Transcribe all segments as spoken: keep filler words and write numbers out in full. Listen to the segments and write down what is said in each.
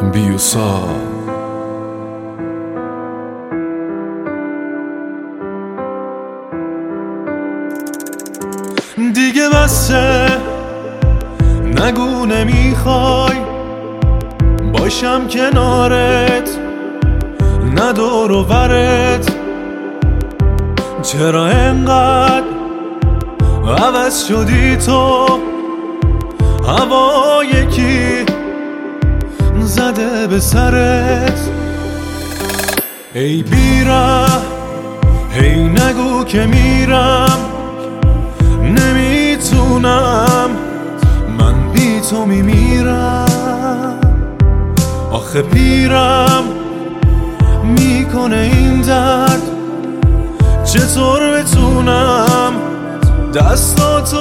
بیوسا. دیگه بسه، نگو نمیخوای باشم کنارت، نه دور و برت. چرا انقدر عوض شدی تو؟ هوا یکی زده به سرت. ای بیره، هی نگو که میرم، نمیتونم، من بی تو میمیرم. آخه پیرم میکنه این درد، چطور بتونم دستاتو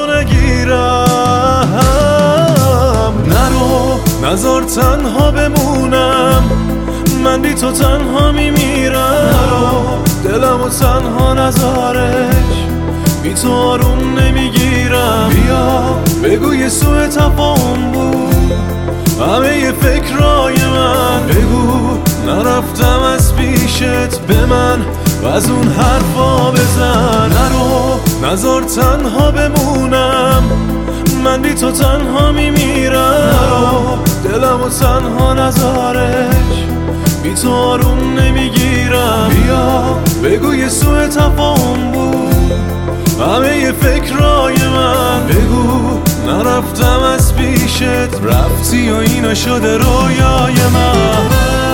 نگیرم؟ نرو، نذار تنها بمونم، من بی تو تنها میمیرم. نرو، دلمو تنها نذارش، بی تو آروم نمیگیرم. بیا بگو یه سوء تفاهم بود همه ی فکرای من، بگو نرفتم از پیشت به من و از اون حرفا بزن. نرو، نذار تنها بمونم، من بی تو تنها میمیرم. نرو، دلمو تنها نذارش، بی تو آروم نمیگیرم. بیا بگو یه سوء تفاهم بود همه ی فکرای من، بگو نرفتم از پیشت، رفتی و اینا شده رویای من.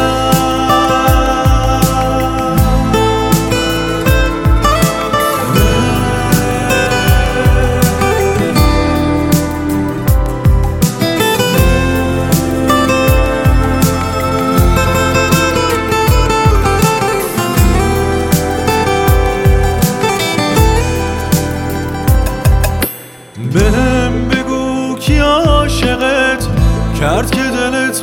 بهم بگو کی عاشقت کرد که دلت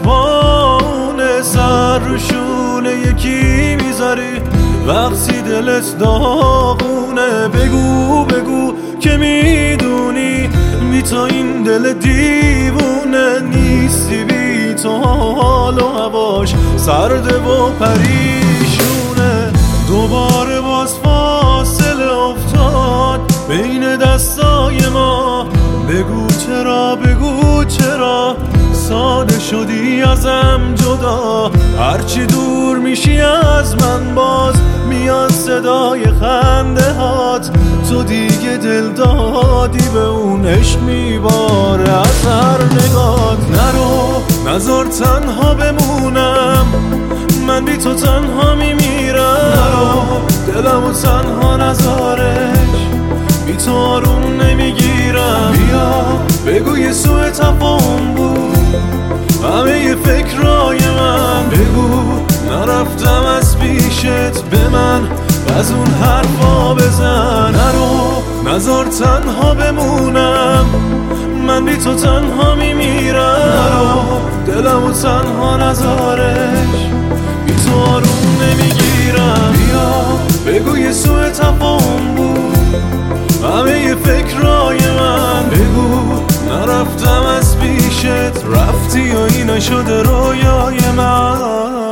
بانه، سر رو شونه یکی میذاری وقتی دلت داغونه. بگو بگو که میدونی بی تو این دل دیوونه نیستی، بی تو حال و هواش سرده و پریشونه. دوباره باز فاصله افتاد بین دستای ما، بگو چرا، بگو چرا ساده شدی ازم جدا. هرچی دور میشی از من باز میاد صدای خنده هات، تو دیگه دل دادی به اون عشق میباره از هر نگات. نرو، نذار تنها بمونم، من بی تو تنها میمیرم. نرو، دلمو تنها نذارش، بی تو آروم نمیگیرم. بیا بگو یه سوء تفاهم بود همه ی فکرای من، بگو نرفتم از پیشت به من و از اون حرفا بزن. نرو، نذار تنها بمونم، من بی تو تنها میمیرم. نرو، دلمو تنها نذارش، بی تو آروم نمیگیرم. بیا بگو یه سوء تفاهم بود همه ی فکرای من، بگو نرفتم از پیشت، رفتی و اینا شده رویای من.